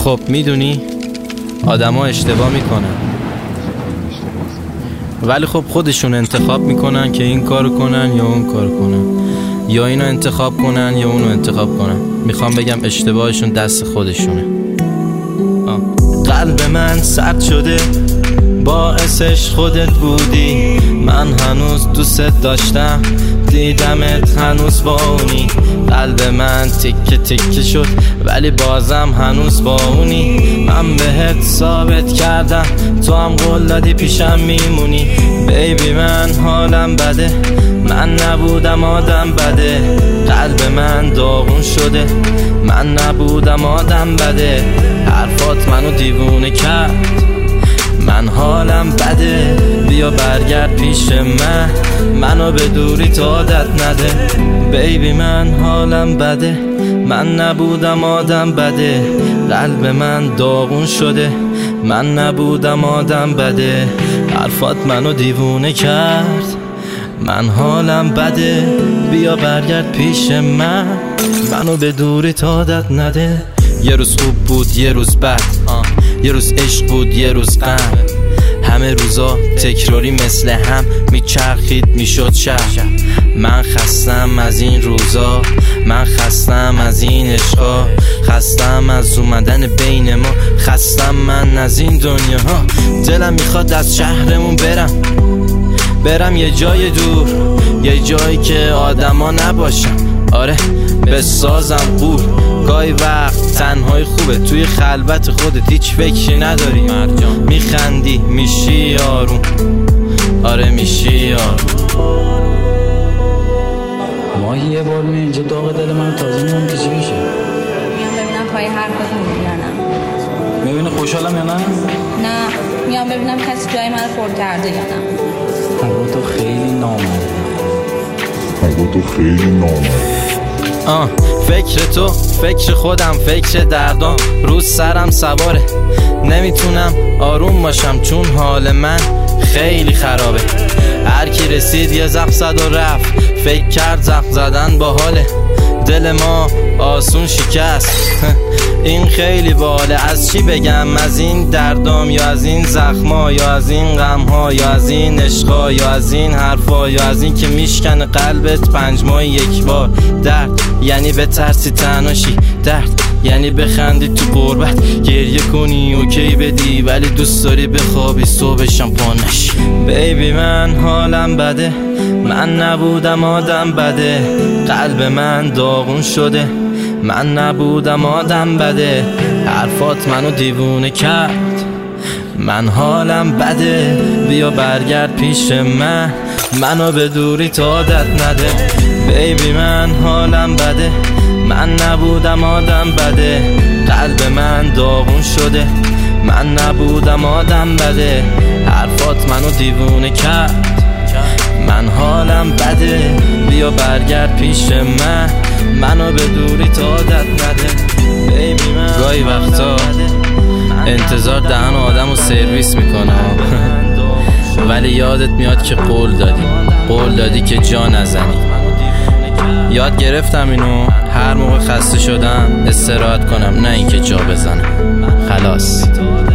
خب میدونی آدما اشتباه میکنن، ولی خب خودشون انتخاب میکنن که این کارو کنن یا اون کارو کنن، یا اینو انتخاب کنن یا اونو انتخاب کنن. میخوام بگم اشتباهشون دست خودشونه. قلب من سرد شده، باعثش خودت بودی. من هنوز دوست داشتم، دیدمت هنوز با اونی. قلب من تیکه تیکه شد ولی بازم هنوز با اونی. من بهت ثابت کردم، تو هم قول دادی پیشم میمونی. بیبی من حالم بده، من نبودم آدم بده. قلب من داغون شده، من نبودم آدم بده. حرفات منو دیوونه کرد، من حالم بده. بیا برگرد پیش من، منو به دوری تا عادت نده. بیبی من حالم بده، من نبودم آدم بده. قلب من داغون شده، من نبودم آدم بده. حرفات منو دیوونه کرد، من حالم بده. بیا برگرد پیش من، منو به دوری تا عادت نده. یه روز خوب بود یه روز بد، یه روز عشق بود یه روز غم. همه روزا تکراری مثل هم میچرخید میشد شب. من خستم از این روزا، من خستم از این عشقا. خستم از اومدن بین ما، خستم من از این دنیا ها. دلم میخواد از شهرمون برم یه جای دور، یه جایی که آدما نباشم. آره بسازم قول. گاهی وقت تنهای خوبه، توی خلوت خودت هیچ فکری نداری. میخندی میشی آروم، آره میشی آروم. ما یه بار می اینجا داغ دل من تازه میدونم که چی میشه. میام ببینم پای حرفات یا نه. میبینی خوشحالم یا نه؟ نه میام ببینم کسی جای من رو پر کرده یا نه. هوا تو خیلی نامرده. فکر تو، فکر خودم، فکر دردام روز سرم سواره. نمیتونم آروم باشم چون حال من خیلی خرابه. هر کی رسید یه زخم زد و رفت، فکر کرد زخم زدن با حاله. دل ما آسون شکست. این خیلی باله. از چی بگم؟ از این دردام یا از این زخما، یا از این غمها، یا از این عشقا، یا از این حرفا، یا از این که میشکنه قلبت 5 ماه یک بار. درد یعنی به ترسی تنهاشی، درد یعنی بخندی تو غربت، گریه کنی اوکی بدی ولی دوست داری بخوابی صبحشم پا نشی. بیبی من حالم بده، من نبودم آدم بده. قلب من داغون شده، من نبودم آدم بده. حرفات منو دیوونه کرد، من حالم بده. بیا برگرد پیش من، منو به دوری تا عادت نده. بیبی من حالم بده، من نبودم آدم بده. قلب من داغون شده، من نبودم آدم بده. حرفات منو دیوونه کرد، من حالم بده. بیا برگرد پیش من، منو به دوری تا عادت نده. بیبی من گاهی وقتا انتظار دهن آدمو سرویس میکنه ولی یادت میاد که قول دادی که جا نزنی. یاد گرفتم اینو، هر موقع خسته شدم استراحت کنم نه اینکه جا بزنم. خلاص.